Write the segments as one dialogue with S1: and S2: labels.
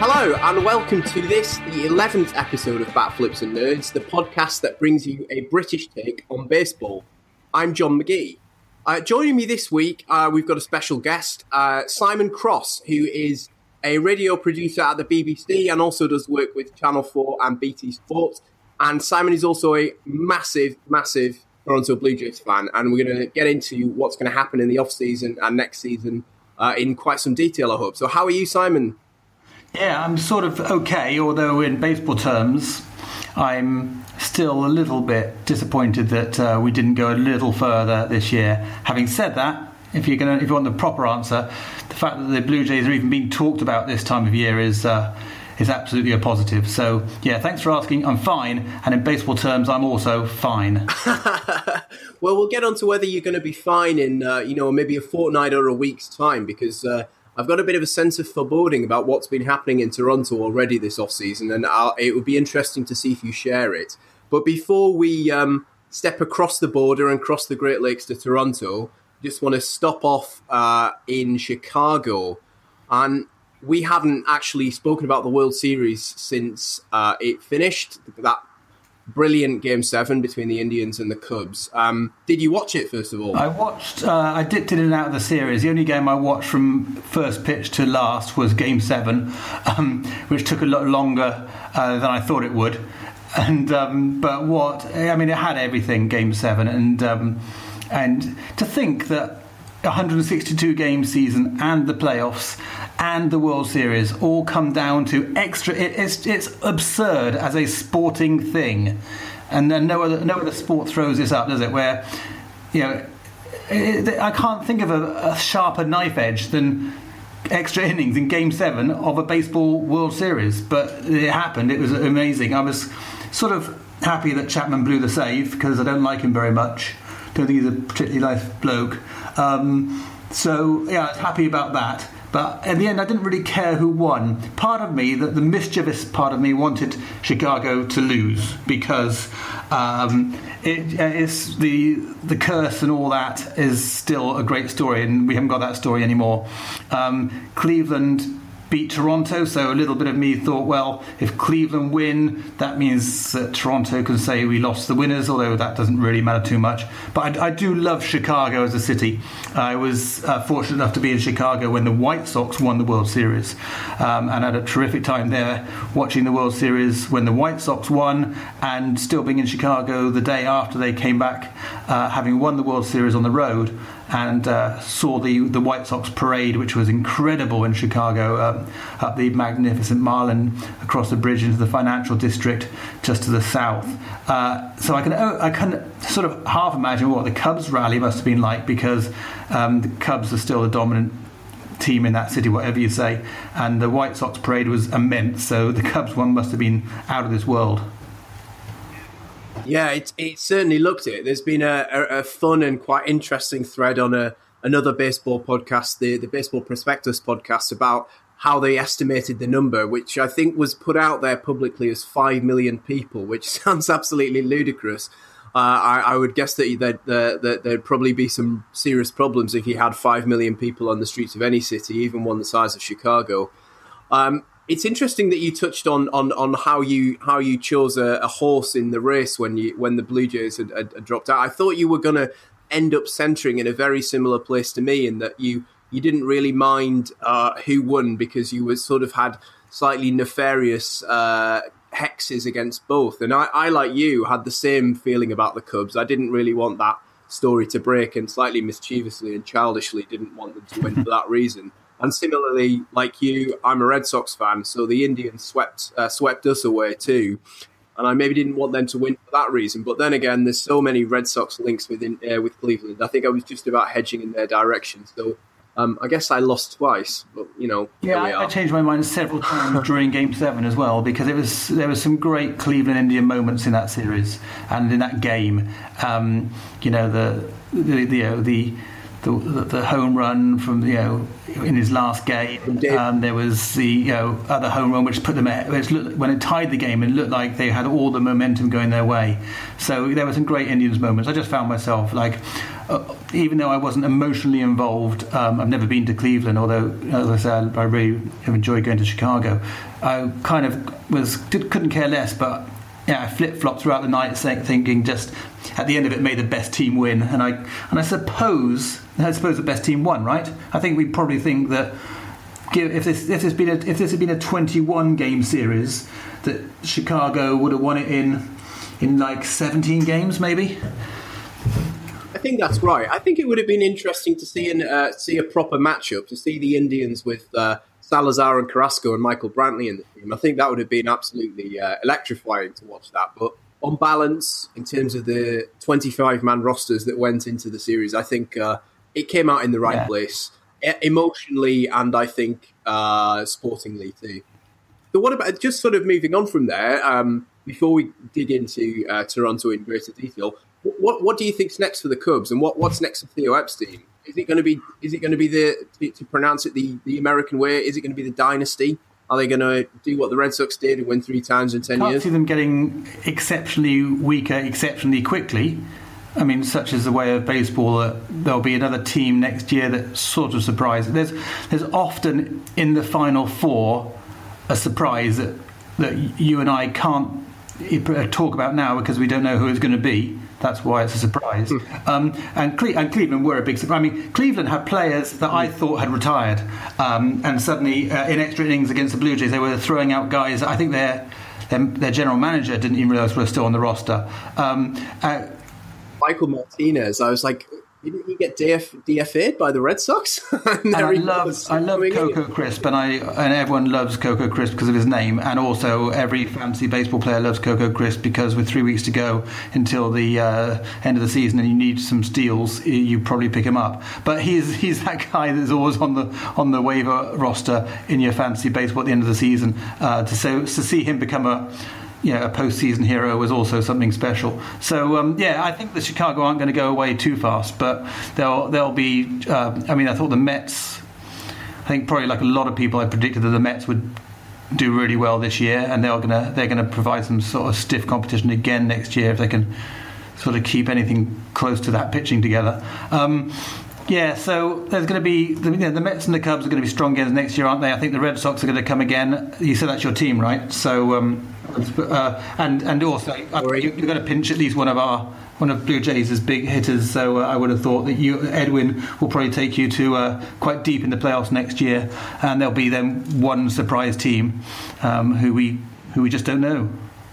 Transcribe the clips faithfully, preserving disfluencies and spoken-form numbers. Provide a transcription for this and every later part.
S1: Hello and welcome to this, the eleventh episode of Bat Flips and Nerds, the podcast that brings you a British take on baseball. I'm John McGee. Uh, joining me this week, uh, we've got a special guest, uh, Simon Cross, who is a radio producer at the B B C and also does work with Channel four and B T Sport. And Simon is also a massive, massive Toronto Blue Jays fan, and we're going to get into what's going to happen in the off-season and next season uh, in quite some detail, I hope. So how are you, Simon?
S2: Yeah, I'm sort of okay, although in baseball terms, I'm still a little bit disappointed that uh, we didn't go a little further this year. Having said that, if you're going to, if you want the proper answer, the fact that the Blue Jays are even being talked about this time of year is uh, is absolutely a positive. So, yeah, thanks for asking. I'm fine, and in baseball terms, I'm also fine.
S1: Well, we'll get on to whether you're going to be fine in, uh, you know, maybe a fortnight or a week's time, because Uh, I've got a bit of a sense of foreboding about what's been happening in Toronto already this off-season, and I'll, it would be interesting to see if you share it. But before we um, step across the border and cross the Great Lakes to Toronto, just want to stop off uh, in Chicago. And we haven't actually spoken about the World Series since uh, it finished, that brilliant Game seven between the Indians and the Cubs. Um, did you watch it, first of all?
S2: I watched, uh, I dipped in and out of the series. The only game I watched from first pitch to last was Game seven, um, which took a lot longer uh, than I thought it would. And um, But what, I mean, it had everything, Game seven. And, um, and to think that one hundred sixty-two game season and the playoffs and the World Series all come down to extra. It, it's it's absurd as a sporting thing, and then no other no other sport throws this up, does it? Where, you know, it, it, I can't think of a, a sharper knife edge than extra innings in Game Seven of a baseball World Series. But it happened. It was amazing. I was sort of happy that Chapman blew the save because I don't like him very much. Don't think he's a particularly nice bloke. Um, so yeah, I was happy about that. But in the end, I didn't really care who won. Part of me, the, the mischievous part of me, wanted Chicago to lose because um, it, it's the the curse and all that is still a great story, and we haven't got that story anymore. Um, Cleveland beat Toronto, so a little bit of me thought, well, if Cleveland win, that means that Toronto can say we lost the winners, although that doesn't really matter too much. But I, I do love Chicago as a city. I was uh, fortunate enough to be in Chicago when the White Sox won the World Series, um, and had a terrific time there watching the World Series when the White Sox won, and still being in Chicago the day after they came back, uh, having won the World Series on the road, and uh, saw the, the White Sox parade, which was incredible in Chicago, um, up the magnificent Mile and across the bridge into the financial district just to the south. Uh, so I can I can sort of half imagine what the Cubs rally must have been like, because um, the Cubs are still the dominant team in that city, whatever you say, and the White Sox parade was immense, so the Cubs one must have been out of this world.
S1: Yeah, it, it certainly looked it. There's been a, a, a fun and quite interesting thread on a, another baseball podcast, the, the Baseball Prospectus podcast, about how they estimated the number, which I think was put out there publicly as five million people, which sounds absolutely ludicrous. Uh, I, I would guess that, that, that, that there'd probably be some serious problems if you had five million people on the streets of any city, even one the size of Chicago. Um, It's interesting that you touched on on, on how you how you chose a, a horse in the race when you when the Blue Jays had, had, had dropped out. I thought you were going to end up centering in a very similar place to me, in that you you didn't really mind uh, who won, because you were sort of had slightly nefarious uh, hexes against both. And I, I, like you, had the same feeling about the Cubs. I didn't really want that story to break, and slightly mischievously and childishly didn't want them to win for that reason. And similarly, like you, I'm a Red Sox fan, so the Indians swept uh, swept us away too. And I maybe didn't want them to win for that reason. But then again, there's so many Red Sox links within uh, with Cleveland. I think I was just about hedging in their direction. So um, I guess I lost twice. But, you know,
S2: yeah, I, I changed my mind several times during Game Seven as well, because it was there was some great Cleveland Indian moments in that series and in that game. Um, you know, the the the. the the, the, the home run from you know in his last game. Um, there was the you know other home run which put them at, which looked, when it tied the game, it looked like they had all the momentum going their way. So there were some great Indians moments. I just found myself like, uh, even though I wasn't emotionally involved, um, I've never been to Cleveland, although as I said, I really have enjoyed going to Chicago. I kind of was did, couldn't care less, but yeah, I flip-flopped throughout the night, thinking just at the end of it, may the best team win. And I and I suppose I suppose the best team won, right? I think we probably think that if this if this been a, if this had been a twenty-one game series, that Chicago would have won it in in like seventeen games, maybe.
S1: I think that's right. I think it would have been interesting to see an, uh, see a proper matchup, to see the Indians with uh, Salazar and Carrasco and Michael Brantley in the team. I think that would have been absolutely uh, electrifying to watch that. But on balance, in terms of the twenty-five man rosters that went into the series, I think uh, it came out in the right yeah. place, e- emotionally and I think uh, sportingly too. So what about, just sort of moving on from there, um, before we dig into uh, Toronto in greater detail, what what do you think's next for the Cubs, and what, what's next for Theo Epstein? Is it going to be is it going to be the to, to pronounce it the, the American way? Is it going to be the dynasty? Are they going to do what the Red Sox did and win three times in ten
S2: Can't
S1: years?
S2: See them getting exceptionally weaker, exceptionally quickly. I mean, such is the way of baseball. Uh, there'll be another team next year that sort of surprises. There's there's often in the Final Four a surprise that that you and I can't talk about now because we don't know who it's going to be. That's why it's a surprise. Mm. Um, and, Cle- and Cleveland were a big surprise. I mean, Cleveland had players that I thought had retired. Um, and suddenly, uh, in extra innings against the Blue Jays, they were throwing out guys. I think their their, their general manager didn't even realise were still on the roster. Um, uh,
S1: Michael Martinez, I was like, didn't he get D F, D F A'd by the Red Sox? and
S2: I love, I love Coco Crisp, and I and everyone loves Coco Crisp because of his name, and also every fantasy baseball player loves Coco Crisp because with three weeks to go until the uh, end of the season, and you need some steals, you probably pick him up. But he's he's that guy that's always on the on the waiver roster in your fantasy baseball at the end of the season. Uh, to so to see him become a you know, a postseason hero was also something special. So um, yeah, I think the Chicago aren't going to go away too fast, but they'll they'll be. Uh, I mean, I thought the Mets. I think probably like a lot of people, I predicted that the Mets would do really well this year, and they're gonna they're gonna provide some sort of stiff competition again next year if they can sort of keep anything close to that pitching together. Um, Yeah, so there's going to be the, you know, the Mets and the Cubs are going to be strong again next year, aren't they? I think the Red Sox are going to come again. You said that's your team, right? So, um, uh, and and also uh, you're going to pinch at least one of our one of Blue Jays' big hitters. So uh, I would have thought that you, Edwin, will probably take you to uh, quite deep in the playoffs next year, and there'll be then one surprise team um, who we who we just don't know.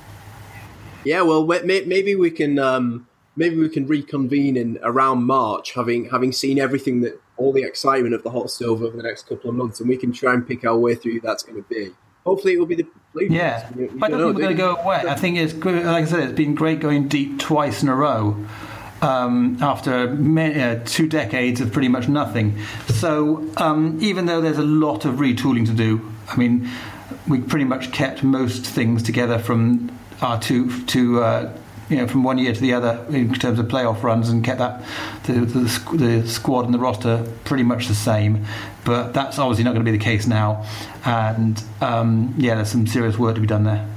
S1: Yeah, well, maybe we can. Um... Maybe we can reconvene in around March, having having seen everything that all the excitement of the hot stove over the next couple of months, and we can try and pick our way through who that's going to be. Hopefully, it will be the Blue Jays.
S2: Yeah, we, we but I don't know, think we're going to go away. I think it's good. Like I said, it's been great going deep twice in a row um, after many, uh, two decades of pretty much nothing. So um, even though there's a lot of retooling to do, I mean, we pretty much kept most things together from our two two. Uh, You know, from one year to the other in terms of playoff runs, and kept that the, the, the squad and the roster pretty much the same. But that's obviously not going to be the case now. And um, yeah, there's some serious work to be done there.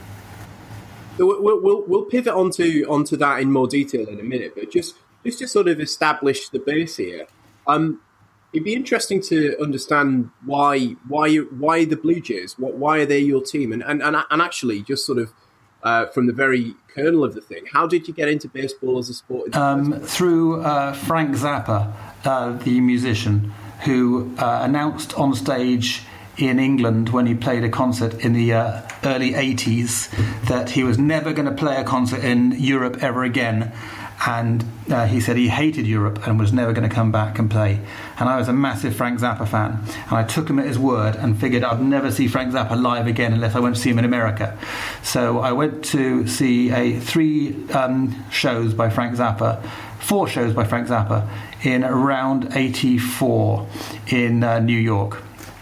S1: We'll, we'll, we'll pivot onto onto that in more detail in a minute. But just just to sort of establish the base here, um, it'd be interesting to understand why why why the Blue Jays, what why are they your team, and and and, and actually just sort of. Uh, from the very kernel of the thing, how did you get into baseball as a sport?
S2: Um, through uh, Frank Zappa, uh, the musician, who uh, announced on stage in England when he played a concert in the uh, early eighties that he was never going to play a concert in Europe ever again. And uh, he said he hated Europe and was never going to come back and play. And I was a massive Frank Zappa fan. And I took him at his word and figured I'd never see Frank Zappa live again unless I went to see him in America. So I went to see a three um, shows by Frank Zappa, four shows by Frank Zappa in around eighty-four in uh, New York.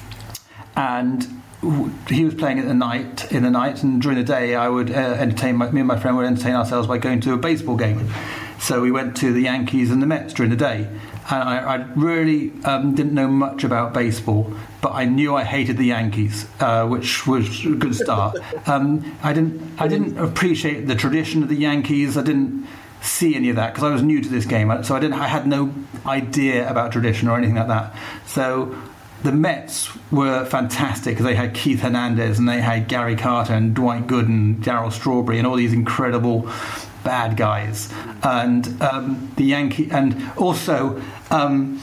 S2: And he was playing at the night in the night, and during the day I would uh, entertain my, me and my friend would entertain ourselves by going to a baseball game. So we went to the Yankees and the Mets during the day. And I, I really um, didn't know much about baseball, but I knew I hated the Yankees, uh, which was a good start. um, I didn't I didn't appreciate the tradition of the Yankees. I didn't see any of that because I was new to this game, so I didn't I had no idea about tradition or anything like that. So the Mets were fantastic because they had Keith Hernandez and they had Gary Carter and Dwight Gooden, Darryl Strawberry, and all these incredible bad guys. And um, the Yankee, and also um,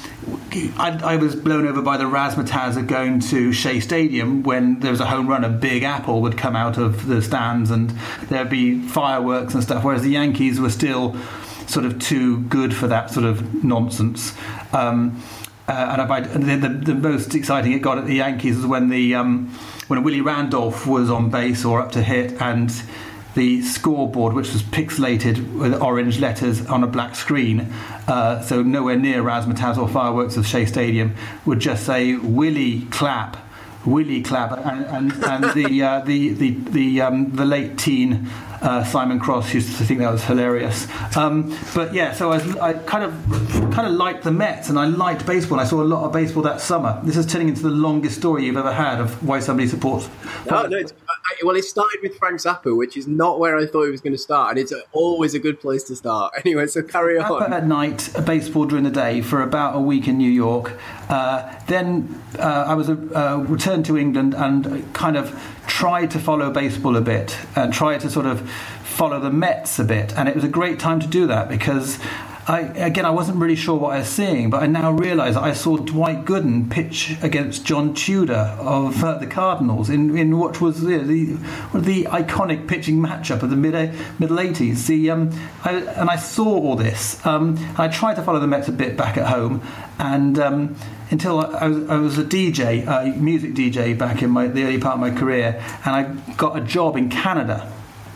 S2: I, I was blown over by the razzmatazz of going to Shea Stadium when there was a home run. A Big Apple would come out of the stands and there'd be fireworks and stuff, whereas the Yankees were still sort of too good for that sort of nonsense. Um, Uh, and I, the, the, the most exciting it got at the Yankees was when the um, when Willie Randolph was on base or up to hit, and the scoreboard, which was pixelated with orange letters on a black screen, uh, so nowhere near razzmatazz or fireworks of Shea Stadium, would just say "Willie clap, Willie clap," and and, and the, uh, the the the um, the late teen. Uh, Simon Cross used to think that was hilarious, um, but yeah. So I, was, I kind of, kind of liked the Mets, and I liked baseball. And I saw a lot of baseball that summer. This is turning into the longest story you've ever had of why somebody supports.
S1: No, no. It's, I, well, it started with Frank Zappa, which is not where I thought it was going to start, and it's always a good place to start. Anyway, so carry on.
S2: Zappa at night, baseball during the day for about a week in New York. Uh, then uh, I was uh, returned to England and kind of tried to follow baseball a bit and tried to sort of follow the Mets a bit, and it was a great time to do that because I again I wasn't really sure what I was seeing, but I now realise that I saw Dwight Gooden pitch against John Tudor of uh, the Cardinals in, in what was the, the the iconic pitching matchup of the mid middle eighties. The um, I, and I saw all this. Um, I tried to follow the Mets a bit back at home, and um, until I was, I was a D J, a music D J back in my, the early part of my career, and I got a job in Canada.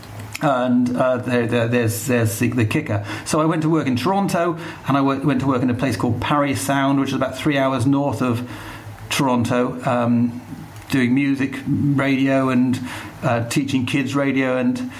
S2: And uh, there, there, there's, there's the, the kicker. So I went to work in Toronto, and I went to work in a place called Parry Sound, which is about three hours north of Toronto, um, doing music radio and uh, teaching kids radio. And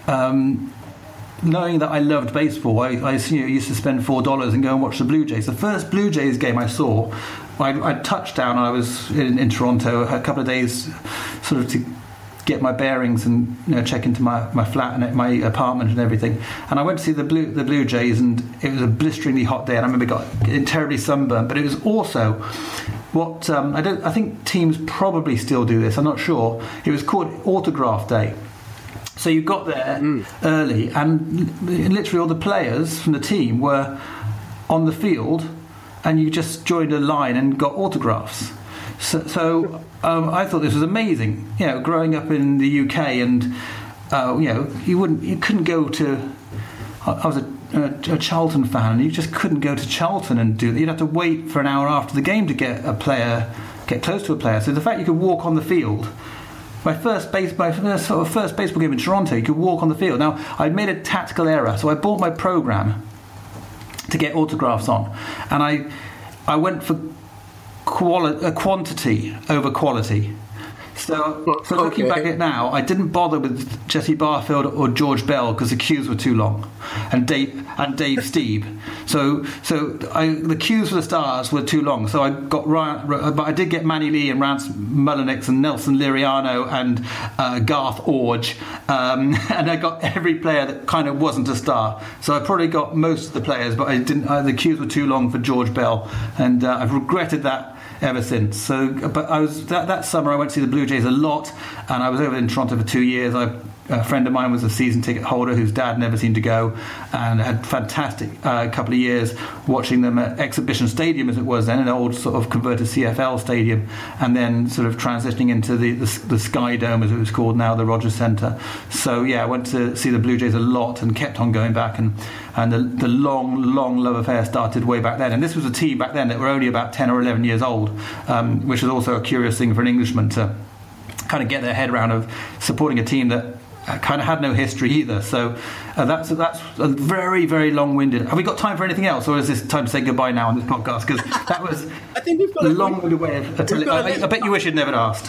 S2: um, knowing that I loved baseball, I, I you know, used to spend four dollars and go and watch the Blue Jays. The first Blue Jays game I saw, I, I touched down. I was in, in Toronto a couple of days, sort of to get my bearings and you know, check into my, my flat and my apartment and everything. And I went to see the Blue the Blue Jays, and it was a blisteringly hot day. And I remember got terribly sunburned. But it was also what um, I don't. I think teams probably still do this. I'm not sure. It was called Autograph Day. So you got there mm. early, and literally all the players from the team were on the field, and you just joined a line and got autographs. So, so um, I thought this was amazing. You know, growing up in the U K, and uh, you know, you wouldn't, you couldn't go to. I was a, a, a Charlton fan, and you just couldn't go to Charlton and do. You'd have to wait for an hour after the game to get a player, get close to a player. So the fact you could walk on the field. My first base, my first, sort of first baseball game in Toronto, you could walk on the field. Now, I'd made a tactical error, so I bought my program to get autographs on, and I, I went for quali- uh, quantity over quality. So, so looking okay. back at it now, I didn't bother with Jesse Barfield or George Bell because the queues were too long, and Dave and Dave Steeb. So, so I, the queues for the stars were too long. So I got Ryan, but I did get Manny Lee and Rance Mullenix and Nelson Liriano and uh, Garth Orge, um, and I got every player that kind of wasn't a star. So I probably got most of the players, but I didn't. Uh, the queues were too long for George Bell, and uh, I've regretted that ever since. So, but I was that, that summer I went to see the Blue Jays a lot, and I was over in Toronto for two years. I, a friend of mine was a season ticket holder whose dad never seemed to go, and had fantastic uh, couple of years watching them at Exhibition Stadium, as it was then, an old sort of converted C F L stadium, and then sort of transitioning into the, the, the Sky Dome, as it was called now, the Rogers Centre. So yeah, I went to see the Blue Jays a lot and kept on going back, and and the, the long, long love affair started way back then. And this was a team back then that were only about ten or eleven years old, um, which was also a curious thing for an Englishman to kind of get their head around, of supporting a team that kind of had no history either. So uh, that's that's a very, very long-winded. Have we got time for anything else, or is this time to say goodbye now on this podcast? Because that was
S1: I think we've got
S2: a long-winded way of uh, telling. I, I bet you wish you'd never asked.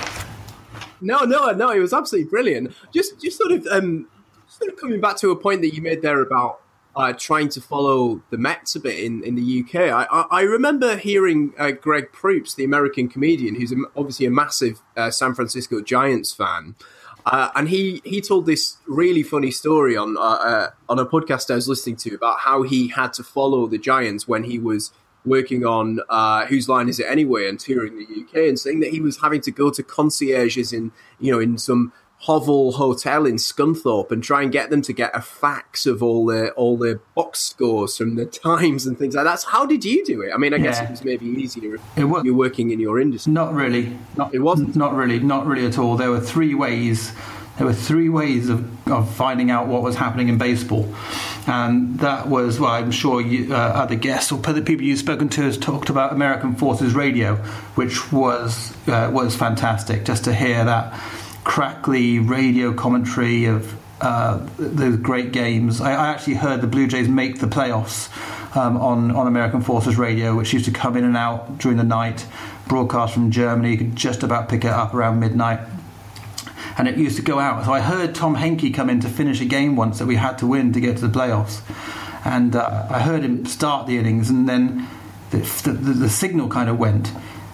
S1: No, no, no. It was absolutely brilliant. Just, just sort of, um, sort of coming back to a point that you made there about uh, trying to follow the Mets a bit in, in the U K. I, I, I remember hearing uh, Greg Proops, the American comedian, who's a, obviously a massive uh, San Francisco Giants fan, uh, and he, he told this really funny story on uh, uh, on a podcast I was listening to about how he had to follow the Giants when he was working on uh, Whose Line Is It Anyway and touring the U K, and saying that he was having to go to concierges in, you know, in some hovel hotel in Scunthorpe and try and get them to get a fax of all the all the box scores from the Times and things like that. So how did you do it? I mean, I guess yeah. it was maybe easier if it was, you're working in your industry.
S2: Not really. Not,
S1: it wasn't?
S2: Not really. Not really at all. There were three ways. There were three ways of, of finding out what was happening in baseball. And that was, well, I'm sure you, uh, other guests or other people you've spoken to has talked about American Forces Radio, which was uh, was fantastic, just to hear that crackly radio commentary of uh, those great games. I, I actually heard the Blue Jays make the playoffs um, on, on American Forces Radio, which used to come in and out during the night, broadcast from Germany. You could just about pick it up around midnight. And it used to go out. So I heard Tom Henke come in to finish a game once that we had to win to get to the playoffs. And uh, I heard him start the innings, and then the, the, the signal kind of went.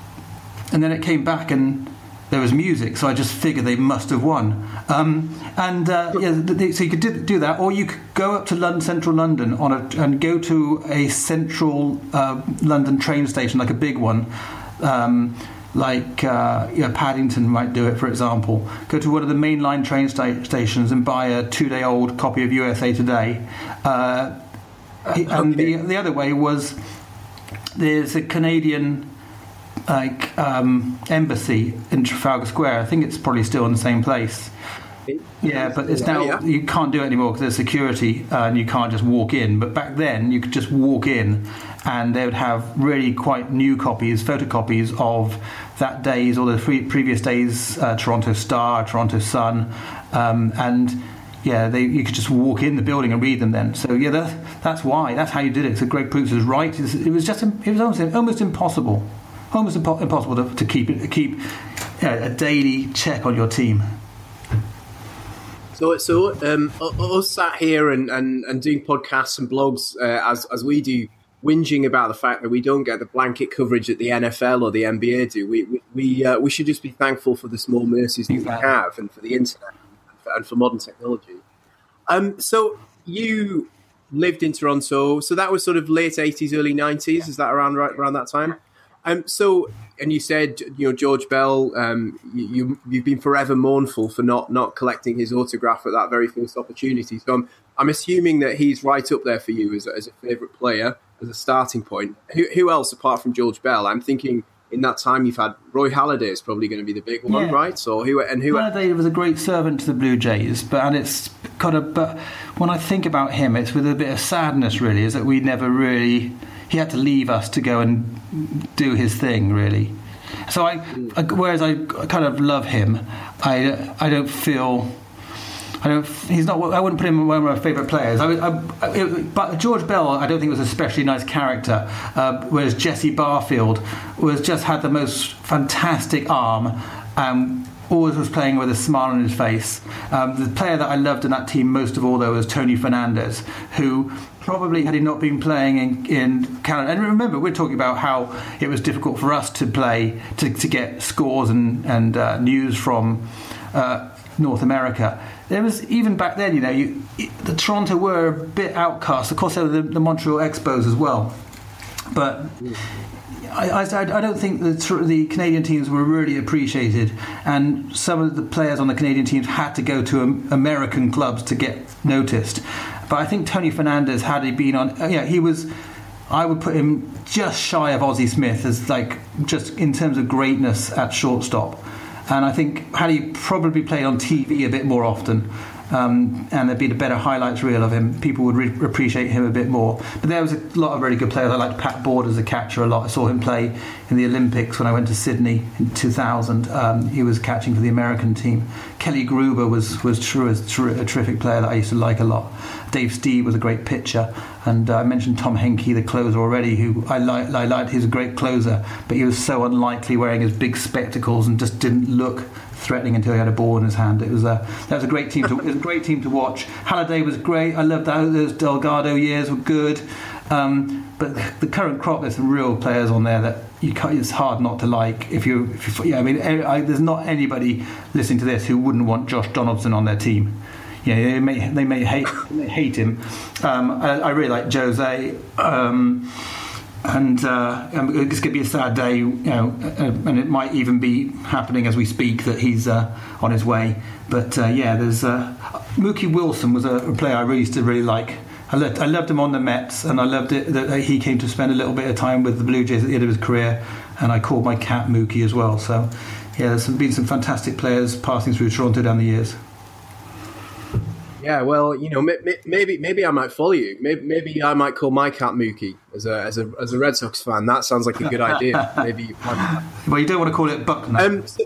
S2: And then it came back and there was music, so I just figured they must have won. Um, and uh, yeah, the, so you could do, do that, or you could go up to London, central London on a, and go to a central uh, London train station, like a big one, um, like uh, you know, Paddington might do it, for example. Go to one of the mainline train sta- stations and buy a two-day-old copy of U S A Today. Uh, okay. And the the other way was there's a Canadian like um, embassy in Trafalgar Square. I think it's probably still in the same place. Yeah, but it's now yeah. you can't do it anymore because there's security uh, and you can't just walk in. But back then, you could just walk in, and they would have really quite new copies, photocopies of that day's or the pre- previous day's uh, Toronto Star, Toronto Sun, um, and yeah, they you could just walk in the building and read them then. So yeah, that, that's why that's how you did it. So Greg Proops was right. It was, it was just it was almost almost impossible, almost impo- impossible to, to keep it, keep you know, a daily check on your team.
S1: So, so um, us sat here and, and, and doing podcasts and blogs uh, as as we do, whinging about the fact that we don't get the blanket coverage that the N F L or the N B A do. We we we, uh, we should just be thankful for the small mercies that we have, and for the internet, and for, and for modern technology. Um, so you lived in Toronto, so that was sort of late eighties, early nineties. Is that around right around that time? Um, so, and you said, you know, George Bell, um, you, you've been forever mournful for not, not collecting his autograph at that very first opportunity. So I'm, I'm assuming that he's right up there for you as a, as a favourite player, as a starting point. Who, who else apart from George Bell? I'm thinking in that time you've had Roy Halladay is probably going to be the big one, yeah. right? So who and who?
S2: Halladay was a great servant to the Blue Jays, but and it's kind of. But when I think about him, it's with a bit of sadness, really, is that we never really. He had to leave us to go and do his thing, really. So I, I whereas I kind of love him, I, I don't feel, I don't. He's not. I wouldn't put him one of my favourite players. I, I, it, but George Bell, I don't think was a especially nice character. Uh, whereas Jesse Barfield was just had the most fantastic arm. Um, always was playing with a smile on his face. Um, the player that I loved in that team most of all, though, was Tony Fernandez, who probably, had he not been playing in, in Canada, and remember, we're talking about how it was difficult for us to play, to, to get scores and, and uh, news from uh, North America. There was, even back then, you know, you, the Toronto were a bit outcast. Of course, there were the, the Montreal Expos as well. But I, I, I don't think the, the Canadian teams were really appreciated, and some of the players on the Canadian teams had to go to um, American clubs to get noticed. But I think Tony Fernandez, had he been on, uh, yeah, he was. I would put him just shy of Ozzie Smith as, like, just in terms of greatness at shortstop. And I think had he probably played on T V a bit more often, um, and there'd been a better highlights reel of him, people would re- appreciate him a bit more. But there was a lot of really good players. I liked Pat Board as a catcher a lot. I saw him play in the Olympics when I went to Sydney in two thousand. Um, he was catching for the American team. Kelly Gruber was was true, a terrific player that I used to like a lot. Dave Steed was a great pitcher. And uh, I mentioned Tom Henke, the closer, already, who I, li- I liked. He was a great closer, but he was so unlikely wearing his big spectacles and just didn't look threatening until he had a ball in his hand. It was a that was a great team to it was a great team to watch. Halliday was great. I loved that. Those Delgado years were good. Um, but the current crop, there's some real players on there that you can't, it's hard not to like. If you, if you yeah, I mean, I, there's not anybody listening to this who wouldn't want Josh Donaldson on their team. Yeah, they may they may hate they may hate him. Um, I, I really like Jose, um, and uh, it's going to be a sad day, you know, uh, and it might even be happening as we speak that he's uh, on his way. But uh, yeah, there's uh, Mookie Wilson was a, a player I really used to really like. I loved, I loved him on the Mets, and I loved it that he came to spend a little bit of time with the Blue Jays at the end of his career, and I called my cat Mookie as well. So yeah, there's been some fantastic players passing through Toronto down the years.
S1: Yeah, well, you know, maybe maybe I might follow you. Maybe, maybe I might call my cat Mookie as a as a as a Red Sox fan. That sounds like a good idea. Maybe. You
S2: well, you don't want to call it Buckner. Um, so,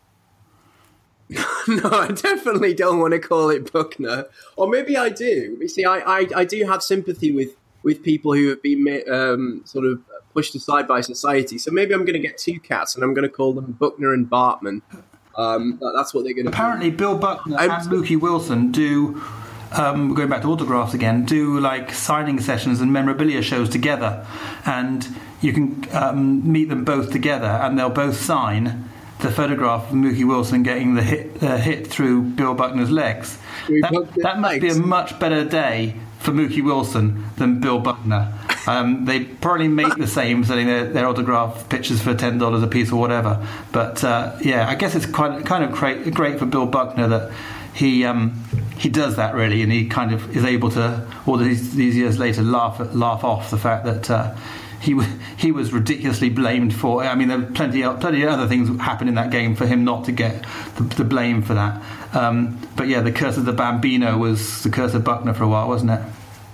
S1: no, I definitely don't want to call it Buckner. Or maybe I do. You see, I, I, I do have sympathy with, with people who have been um, sort of pushed aside by society. So maybe I'm going to get two cats, and I'm going to call them Buckner and Bartman. Um, that's what they're going to
S2: Apparently,
S1: do.
S2: Bill Buckner um, and Mookie Wilson do, um, going back to autographs again, do like signing sessions and memorabilia shows together. And you can um, meet them both together, and they'll both sign the photograph of Mookie Wilson getting the hit, uh, hit through Bill Buckner's legs. That, that must be a much better day for Mookie Wilson than Bill Buckner. Um, they probably make the same, selling their, their autograph pictures for ten dollars a piece or whatever. But uh, yeah, I guess it's quite kind of great, great for Bill Buckner that he um, he does that really, and he kind of is able to, all these, these years later, laugh laugh off the fact that uh, he was he was ridiculously blamed for. I mean, there were plenty of, plenty of other things happened in that game for him not to get the, the blame for that. Um, but yeah, the curse of the Bambino was the curse of Buckner for a while, wasn't it?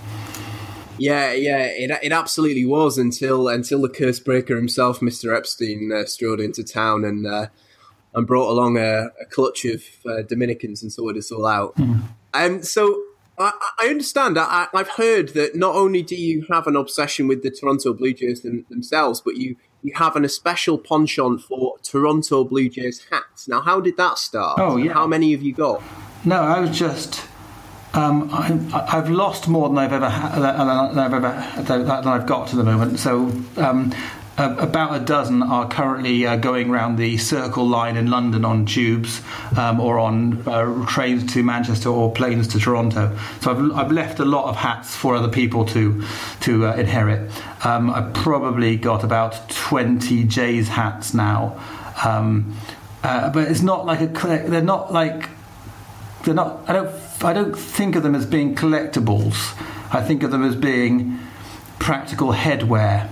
S1: Yeah, yeah, it it absolutely was until until the curse breaker himself, Mister Epstein, uh, strode into town and uh, and brought along a, a clutch of uh, Dominicans and sorted us all out. And mm. um, so I, I understand. I, I've heard that not only do you have an obsession with the Toronto Blue Jays them, themselves, but you, you have an special penchant for Toronto Blue Jays hats. Now, how did that start?
S2: Oh, yeah.
S1: How many have you got?
S2: No, I was just. Um, I, I've lost more than I've ever ha- than I've ever than I've got to the moment. So um, uh, about a dozen are currently uh, going around the Circle Line in London on tubes um, or on uh, trains to Manchester or planes to Toronto. So I've I've left a lot of hats for other people to to uh, inherit. Um, I've probably got about twenty Jays hats now, um, uh, but it's not like a they're not like they're not. I don't. I don't think of them as being collectibles. I think of them as being practical headwear.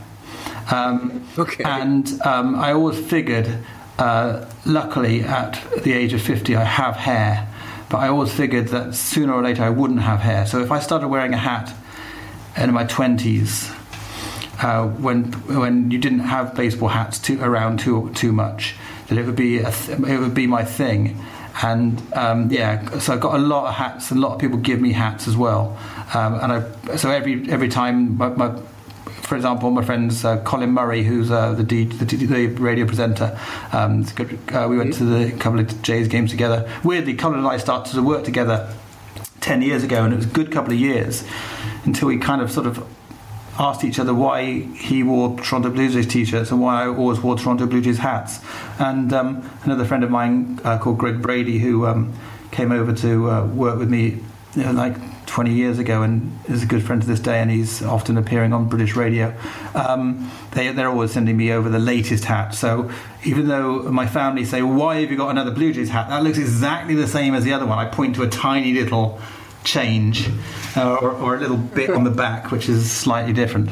S2: Um,
S1: okay.
S2: And um, I always figured, uh, luckily at the age of fifty, I have hair, but I always figured that sooner or later I wouldn't have hair. So if I started wearing a hat in my twenties, uh, when when you didn't have baseball hats too, around too too much, that it would be a th- it would be my thing. And um, yeah, so I've got a lot of hats, and a lot of people give me hats as well. Um, and I, so every every time, my, my, for example, my friend's uh, Colin Murray, who's uh, the, D, the the radio presenter. Um, good, uh, we went to the couple of Jays games together. Weirdly, Colin and I started to work together ten years ago, and it was a good couple of years until we kind of sort of asked each other why he wore Toronto Blue Jays t-shirts and why I always wore Toronto Blue Jays hats. And um, another friend of mine uh, called Greg Brady, who um, came over to uh, work with me you know, like twenty years ago and is a good friend to this day, and he's often appearing on British radio. Um, they, they're always sending me over the latest hat. So even though my family say, well, why have you got another Blue Jays hat? That looks exactly the same as the other one. I point to a tiny little change uh, or, or a little bit on the back which is slightly different.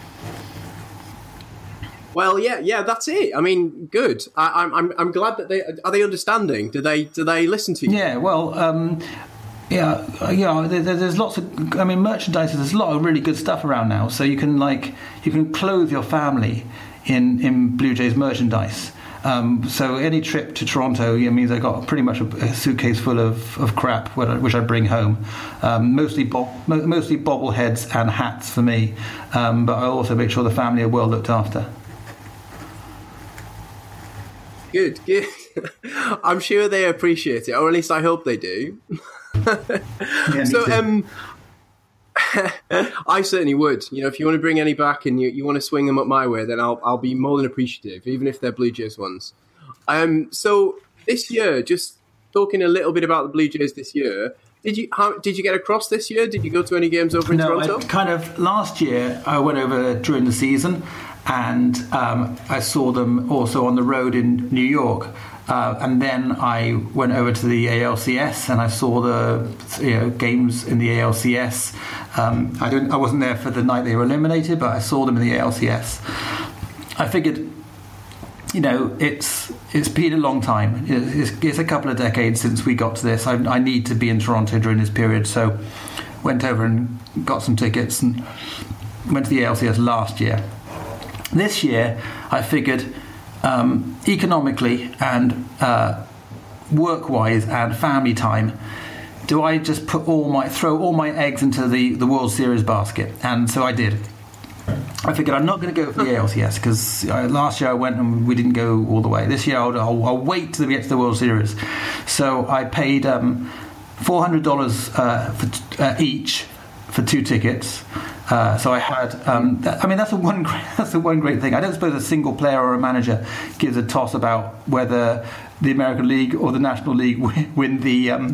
S1: Well, yeah, yeah, that's it. I mean, good. I, I'm, I'm glad that they are they understanding. Do they, do they listen to you?
S2: Yeah, well, um, yeah, yeah. There, there's lots of, I mean, merchandise. There's a lot of really good stuff around now. So you can like, you can clothe your family in in Blue Jays merchandise. Um, so any trip to Toronto, it means I got pretty much a, a suitcase full of, of crap, which I bring home. Um, mostly bo- mostly bobbleheads and hats for me, um, but I also make sure the family are well looked after.
S1: Good, good. I'm sure they appreciate it, or at least I hope they do.
S2: Yeah,
S1: so, um, I certainly would. You know, if you want to bring any back and you, you want to swing them up my way, then I'll I'll be more than appreciative, even if they're Blue Jays ones. Um, so this year, just talking a little bit about the Blue Jays this year. Did you how, did you get across this year? Did you go to any games over in
S2: no,
S1: Toronto?
S2: I kind of last year I went over during the season, and um, I saw them also on the road in New York. Uh, and then I went over to the A L C S and I saw the you know, games in the A L C S. Um, I didn't. I wasn't there for the night they were eliminated, but I saw them in the A L C S. I figured, you know, it's it's been a long time. It's, it's a couple of decades since we got to this. I, I need to be in Toronto during this period, so went over and got some tickets and went to the A L C S last year. This year, I figured. Um, economically and uh, work-wise and family time, do I just put all my throw all my eggs into the, the World Series basket? And so I did. I figured I'm not going to go for the A L C S because last year I went and we didn't go all the way. This year I'll, I'll, I'll wait till we get to the World Series. So I paid um, four hundred dollars uh, for uh, each for two tickets. Uh, so I had, um, that, I mean, that's the one. That's the one great thing. I don't suppose a single player or a manager gives a toss about whether the American League or the National League win, win the um,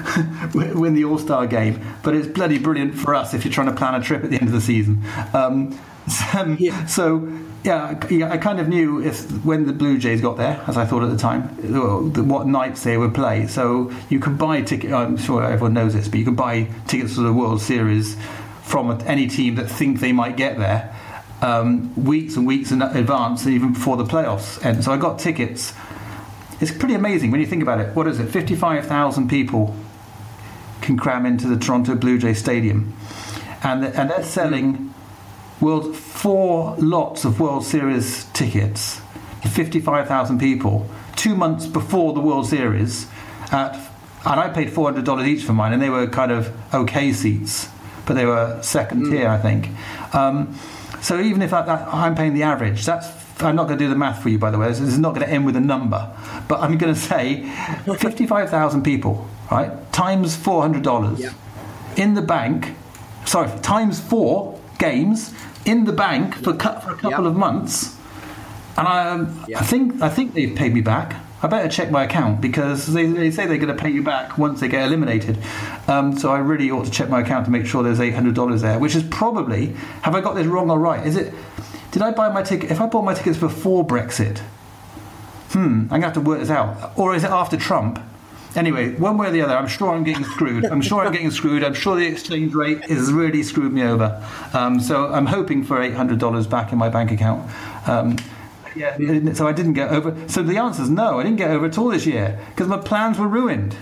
S2: win the All-Star game. But it's bloody brilliant for us if you're trying to plan a trip at the end of the season. Um, so, yeah. so yeah, yeah, I kind of knew if when the Blue Jays got there, as I thought at the time, what nights they would play. So you can buy tickets. I'm sure everyone knows this, but you can buy tickets for the World Series from any team that think they might get there um, weeks and weeks in advance, even before the playoffs end. So I got tickets. It's pretty amazing when you think about it. What is it? fifty-five thousand people can cram into the Toronto Blue Jays Stadium. And, and they're selling world four lots of World Series tickets to fifty-five thousand people two months before the World Series. At, and I paid four hundred dollars each for mine, and they were kind of okay seats. But they were second tier, I think. Um, so even if I, I'm paying the average, that's I'm not going to do the math for you, by the way. This is not going to end with a number. But I'm going to say fifty-five thousand people, right, times four hundred dollars
S1: yeah.
S2: in the bank. Sorry, times four games in the bank for, cu- for a couple yeah. of months. And I, um, yeah. I think I think they've paid me back. I better check my account because they, they say they're going to pay you back once they get eliminated. Um, so I really ought to check my account to make sure there's eight hundred dollars there, which is probably, have I got this wrong or right? Is it, did I buy my ticket, if I bought my tickets before Brexit, hmm, I'm going to have to work this out. Or is it after Trump? Anyway, one way or the other, I'm sure I'm getting screwed. I'm sure I'm getting screwed. I'm sure the exchange rate has really screwed me over. Um, so I'm hoping for eight hundred dollars back in my bank account. Um, Yeah, so I didn't get over. So the answer is no, I didn't get over at all this year because my plans were ruined.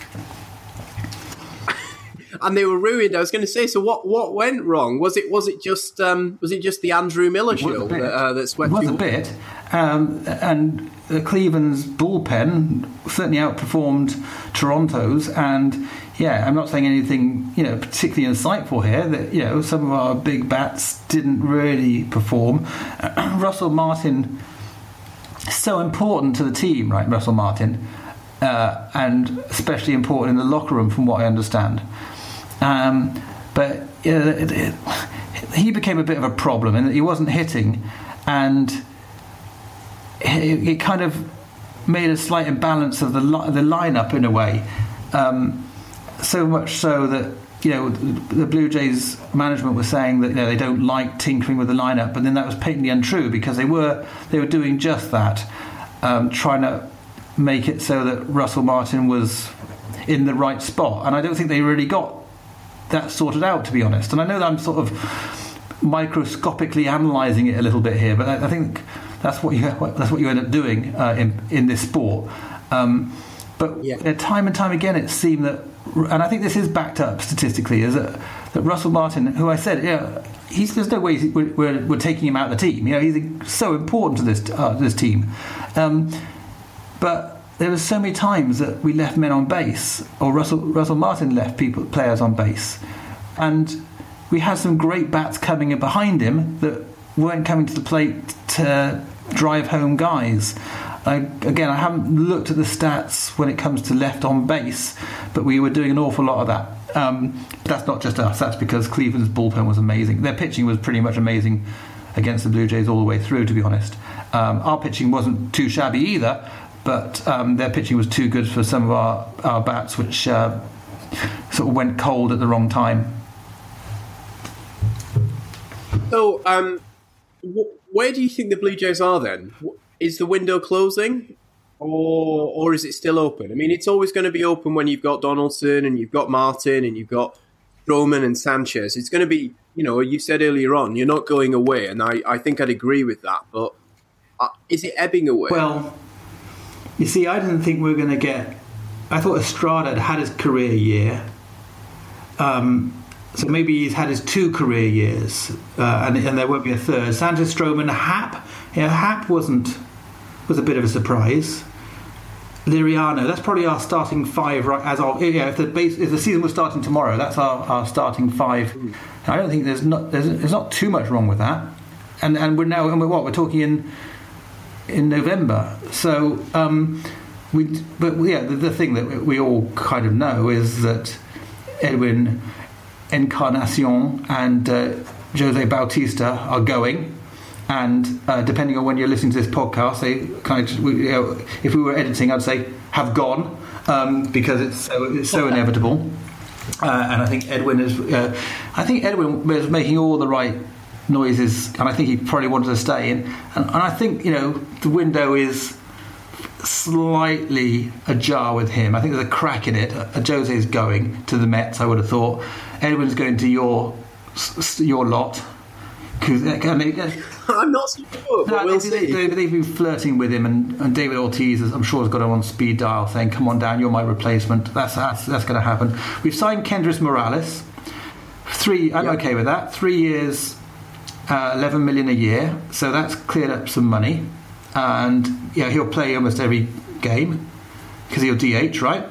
S1: And they were ruined. I was going to say. So what? What went wrong? Was it? Was it just? Um, was it just the Andrew Miller show that, uh, that swept you?
S2: It was a bit, um, and uh, Cleveland's bullpen certainly outperformed Toronto's. And yeah, I'm not saying anything, you know, particularly insightful here. That you know, some of our big bats didn't really perform. Uh, Russell Martin is so important to the team, right? Russell Martin, uh, and especially important in the locker room, from what I understand. Um, but uh, it, it, he became a bit of a problem in that he wasn't hitting, and it, it kind of made a slight imbalance of the li- the lineup in a way. Um, so much so that you know the Blue Jays management was saying that you know they don't like tinkering with the lineup, but then that was patently untrue because they were they were doing just that, um, trying to make it so that Russell Martin was in the right spot, and I don't think they really got that sorted out, to be honest. And I know that I'm sort of microscopically analysing it a little bit here, but I, I think that's what you that's what you end up doing uh, in in this sport. Um, but yeah. uh, time and time again, it seemed that, and I think this is backed up statistically, is that, that Russell Martin, who I said, yeah, he's, there's no way we're, we're, we're taking him out of the team. You know, he's so important to this uh, this team. Um, but there were so many times that we left men on base, or Russell Russell Martin left people players on base, and we had some great bats coming in behind him that weren't coming to the plate to drive home guys. I, again, I haven't looked at the stats when it comes to left on base, but we were doing an awful lot of that. Um, but that's not just us. That's because Cleveland's bullpen was amazing. Their pitching was pretty much amazing against the Blue Jays all the way through, to be honest. Um, our pitching wasn't too shabby either, but um, their pitching was too good for some of our, our bats, which uh, sort of went cold at the wrong time.
S1: So, um, wh- where do you think the Blue Jays are then? Is the window closing, or or is it still open? I mean, it's always going to be open when you've got Donaldson and you've got Martin and you've got Stroman and Sanchez. It's going to be, you know, you said earlier on, you're not going away, and I, I think I'd agree with that. But uh, is it ebbing away?
S2: Well, you see, I didn't think we were going to get... I thought Estrada had had his career year. Um, so maybe he's had his two career years, uh, and, and there won't be a third. Sanchez, Stroman, Happ. Yeah, Happ wasn't... was a bit of a surprise. Liriano, that's probably our starting five. Right, as our, yeah, if the base, if the season was starting tomorrow, that's our, our starting five. I don't think there's not there's, there's not too much wrong with that. And and we're now and we're what we're talking in in November. So um, we, but yeah, the, the thing that we all kind of know is that Edwin Encarnacion and uh, Jose Bautista are going. And uh, depending on when you're listening to this podcast, they kind of just, we, you know, if we were editing, I'd say have gone um, because it's so, it's so inevitable. Uh, and I think Edwin is. Uh, I think Edwin was making all the right noises, and I think he probably wanted to stay in. And, and I think you know the window is slightly ajar with him. I think there's a crack in it. Uh, Jose's going to the Mets. I would have thought Edwin's going to your your lot.
S1: I'm not so sure, but
S2: no,
S1: we'll
S2: they,
S1: see.
S2: They, they've been flirting with him, and, and David Ortiz, is, I'm sure, has got him on speed dial, saying, "Come on down, you're my replacement." That's that's, that's going to happen. We've signed Kendrys Morales. Three, I'm yep. okay with that. Three years, uh, eleven million a year. So that's cleared up some money, and yeah, he'll play almost every game because he'll D H, right?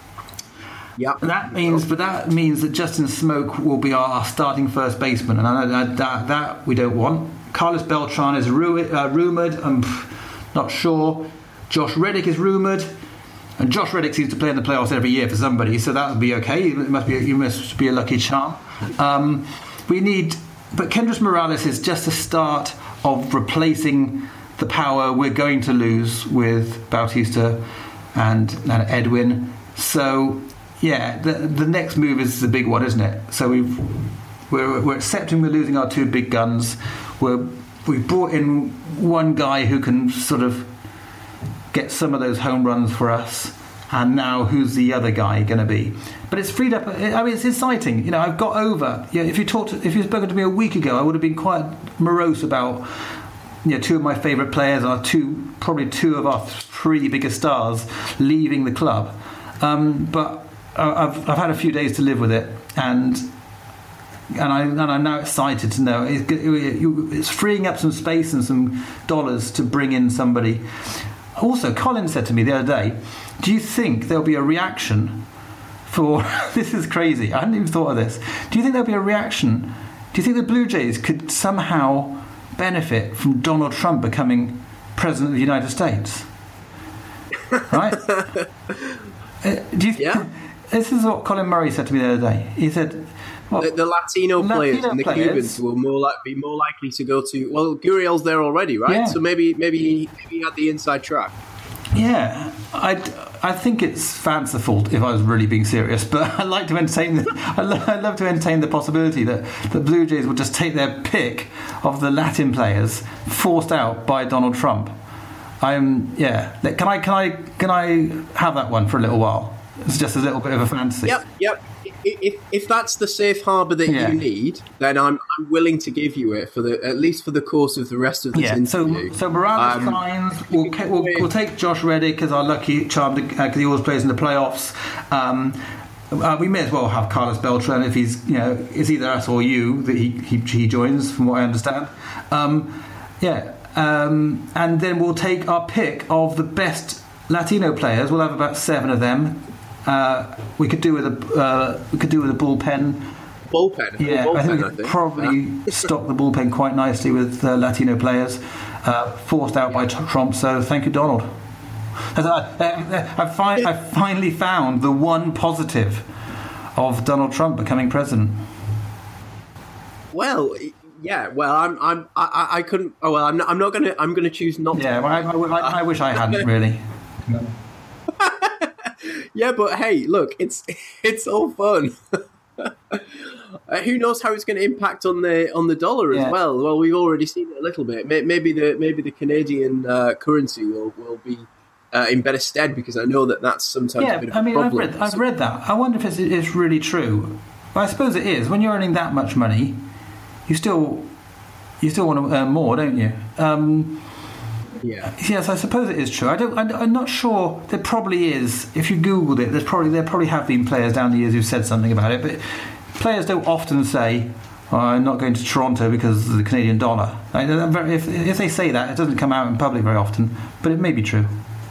S1: Yeah,
S2: that means, but that means that Justin Smoke will be our starting first baseman, and I know that, that, that we don't want. Carlos Beltran is ru- uh, rumoured. I'm not sure. Josh Reddick is rumoured, and Josh Reddick seems to play in the playoffs every year for somebody, so that would be okay. It must be, you must be a lucky charm. Um, we need, but Kendrys Morales is just a start of replacing the power we're going to lose with Bautista and, and Edwin. So. Yeah, the the next move is the big one, isn't it? So we've we're we're accepting we're losing our two big guns. We're we've brought in one guy who can sort of get some of those home runs for us, and now who's the other guy going to be? But it's freed up. I mean, it's exciting. You know, I've got over. Yeah, if you talked, to, if you'd spoken to me a week ago, I would have been quite morose about you know two of my favourite players, our two probably two of our three biggest stars leaving the club. Um, but I've I've had a few days to live with it, and and I and I'm now excited to know it's, it's freeing up some space and some dollars to bring in somebody. Also, Colin said to me the other day, "Do you think there'll be a reaction for this is crazy? I hadn't even thought of this. Do you think there'll be a reaction? Do you think the Blue Jays could somehow benefit from Donald Trump becoming president of the United States? Right? uh, do you? Th-
S1: yeah."
S2: This is what Colin Murray said to me the other day. He said, well,
S1: the, the Latino, Latino players and the
S2: players,
S1: Cubans will more like, be more likely to go to. Well, Gurriel's there already, right? Yeah. So maybe maybe he, maybe he had the inside track.
S2: Yeah, I I think it's fanciful if I was really being serious, but I like to entertain. The, I, lo- I love to entertain the possibility that the Blue Jays will just take their pick of the Latin players forced out by Donald Trump. I'm yeah. Can I can I can I have that one for a little while? It's just a little bit of a fantasy.
S1: Yep, yep. If, if that's the safe harbour that yeah. you need, then I'm I'm willing to give you it for the at least for the course of the rest of this
S2: yeah.
S1: interview.
S2: So so Morales um, signs. We'll, we'll we'll take Josh Reddick as our lucky charm because uh, he always plays in the playoffs. Um, uh, we may as well have Carlos Beltran if he's, you know, it's either us or you that he he, he joins, from what I understand. Um, yeah, um, and then we'll take our pick of the best Latino players. We'll have about seven of them. Uh, we could do with a uh, we could do with a bullpen.
S1: Bullpen,
S2: yeah.
S1: bullpen,
S2: I think we
S1: I
S2: could
S1: think.
S2: probably
S1: yeah.
S2: stock the bullpen quite nicely with uh, Latino players, uh, forced out by Trump. So thank you, Donald. I, I, I, find, I finally found the one positive of Donald Trump becoming president.
S1: Well, yeah. Well, I'm. I'm. I, I couldn't. Oh well. I'm not. I'm not gonna. I'm gonna choose not.
S2: Yeah.
S1: to.
S2: Well, I, I, I wish I hadn't really.
S1: Yeah, but hey, look, it's it's all fun. Uh, who knows how it's going to impact on the on the dollar as
S2: yeah.
S1: well? Well, we've already seen it a little bit. Maybe the maybe the Canadian uh, currency will will be uh, in better stead, because I know that that's sometimes
S2: yeah,
S1: a bit of
S2: I mean,
S1: a problem.
S2: I've read I've read that. I wonder if it's, it's really true. Well, I suppose it is. When you're earning that much money, you still you still want to earn more, don't you? Um,
S1: yeah.
S2: Yes, I suppose it is true. I don't. I, I'm not sure. There probably is. If you Googled it, there's probably there probably have been players down the years who've said something about it, but players don't often say, oh, I'm not going to Toronto because of the Canadian dollar. If, if they say that, it doesn't come out in public very often, but it may be true.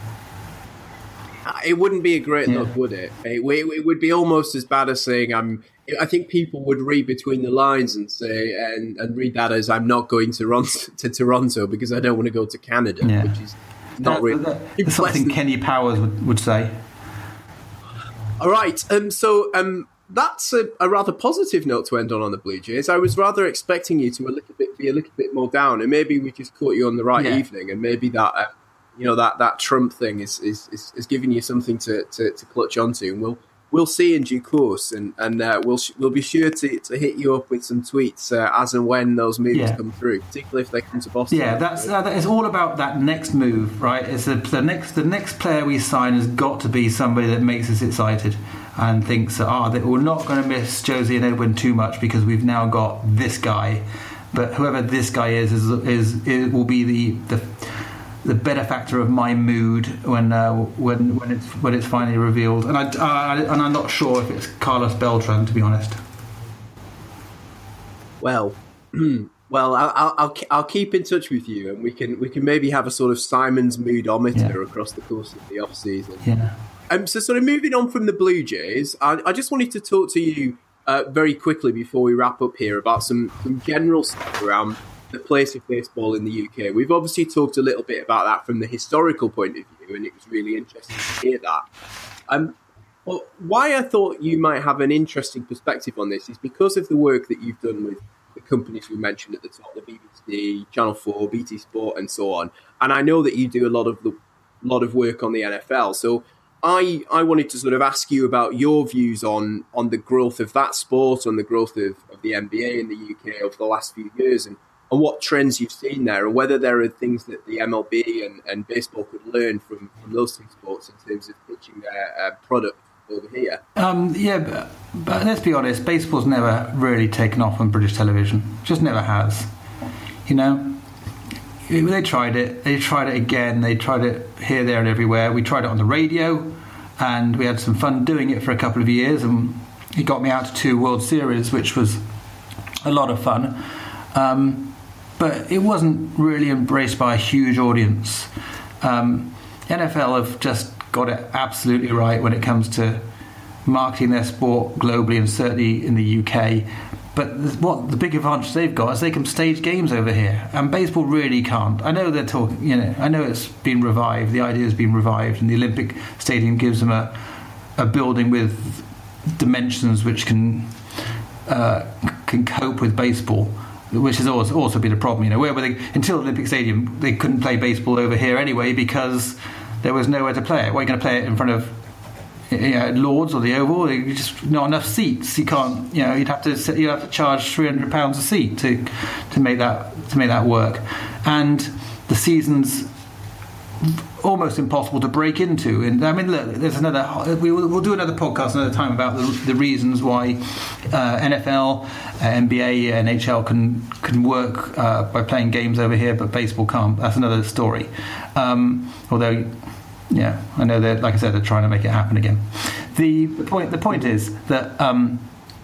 S1: It wouldn't be a great
S2: yeah.
S1: look, would it? It, it would be almost as bad as saying I'm. I think people would read between the lines and say and, and read that as I'm not going to, run to Toronto because I don't want to go to Canada,
S2: yeah.
S1: which is not
S2: that,
S1: really
S2: that, that's something Kenny Powers would, would say.
S1: All right, um, so um, that's a, a rather positive note to end on on the Blue Jays. I was rather expecting you to a little bit be a little bit more down, and maybe we just caught you on the right
S2: yeah.
S1: evening, and maybe that uh, you know that, that Trump thing is, is, is, is giving you something to, to, to clutch onto, and we'll we'll see in due course, and and uh, we'll we'll be sure to, to hit you up with some tweets uh, as and when those moves
S2: yeah.
S1: come through, particularly if they come to Boston.
S2: Yeah, that's uh, that is all about that next move, right? It's the, the next the next player we sign has got to be somebody that makes us excited and thinks that ah, oh, that we're not going to miss Josie and Edwin too much because we've now got this guy. But whoever this guy is is is, is will be the the. the benefactor of my mood when uh, when when it's when it's finally revealed, and I uh, and I'm not sure if it's Carlos Beltran, to be honest.
S1: Well, well, I'll, I'll I'll keep in touch with you, and we can we can maybe have a sort of Simon's moodometer yeah. across the course of the off season.
S2: Yeah.
S1: Um. So, sort of moving on from the Blue Jays, I, I just wanted to talk to you uh, very quickly before we wrap up here about some some general stuff around the place of baseball in the U K. We've obviously talked a little bit about that from the historical point of view, and it was really interesting to hear that. Um, well, why I thought you might have an interesting perspective on this is because of the work that you've done with the companies we mentioned at the top, the B B C, Channel four, B T Sport, and so on. And I know that you do a lot of the lot of work on the N F L. So I I wanted to sort of ask you about your views on on the growth of that sport, on the growth of, of the N B A in the U K over the last few years, and and what trends you've seen there, and whether there are things that the M L B and, and baseball could learn from, from those two sports in terms of pitching their uh, product over here.
S2: Um, yeah, but, but let's be honest, baseball's never really taken off on British television. Just never has. You know, they tried it. They tried it again. They tried it here, there, and everywhere. We tried it on the radio, and we had some fun doing it for a couple of years, and it got me out to two World Series, which was a lot of fun. Um, But it wasn't really embraced by a huge audience. Um, N F L have just got it absolutely right when it comes to marketing their sport globally and certainly in the U K. But what the big advantage they've got is they can stage games over here, and baseball really can't. I know they're talking, you know, I know it's been revived. The idea has been revived, and the Olympic Stadium gives them a a building with dimensions which can uh, can cope with baseball. Which has also also been a problem, you know. Where were they until the Olympic Stadium? They couldn't play baseball over here anyway because there was nowhere to play it. What are you going to play it in front of, you know, Lords or the Oval? There's just not enough seats. You can't, you know. You'd have to you have to charge three hundred pounds a seat to to make that to make that work, and the season's almost impossible to break into. And I mean, look, there's another. We will, we'll do another podcast another time about the, the reasons why uh, N F L, uh, N B A, N H L can can work uh, by playing games over here, but baseball can't. That's another story. Um, although, yeah, I know that, like I said, they're trying to make it happen again. the, the point the point is that um,